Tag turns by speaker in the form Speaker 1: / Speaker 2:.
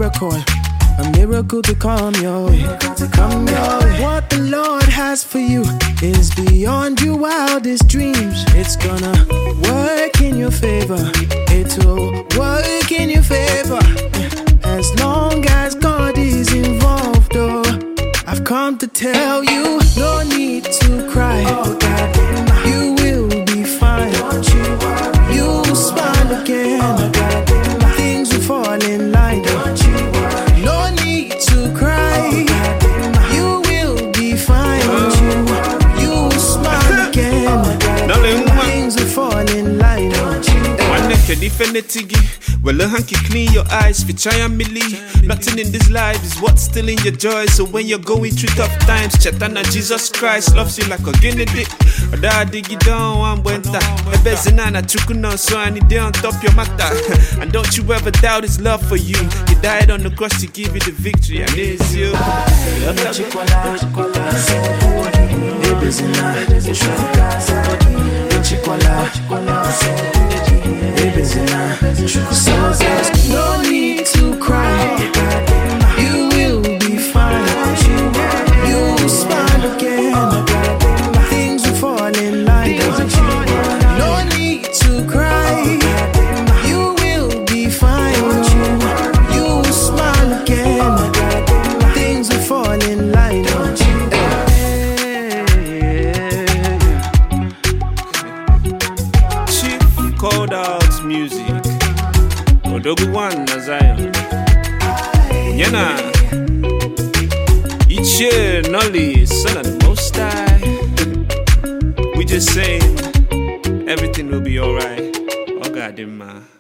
Speaker 1: a miracle to come your way. What the Lord has for you is beyond your wildest dreams. It's gonna work in your favor. It will work in your favor. As long as God is involved, oh, I've come to tell you, no need to cry. You will be fine. You'll smile again. Things will fall in line. No need to cry. You will be fine. You'll smile again. Things will fall in line.
Speaker 2: Well, a hanky clean your eyes, for try and believe. Nothing in this life is what's stealing your joy. So when you're going through tough times, Chetana Jesus Christ loves you like a guinea dick. Or that dig you down one winter. A bezinana chukuna, so I need on top your matter. And don't you ever doubt his love for you. He died on the cross to give you the victory, and it's you.
Speaker 1: No need to cry. You will be fine. You'll smile again. Things will fall in line. No need to cry. You will be fine. You'll smile again. Things will fall in line.
Speaker 2: Chief called out music. Odogu one Zion. Yana. Iche Nolly, son of the Most High. We just saying everything will be alright. Oh God, man.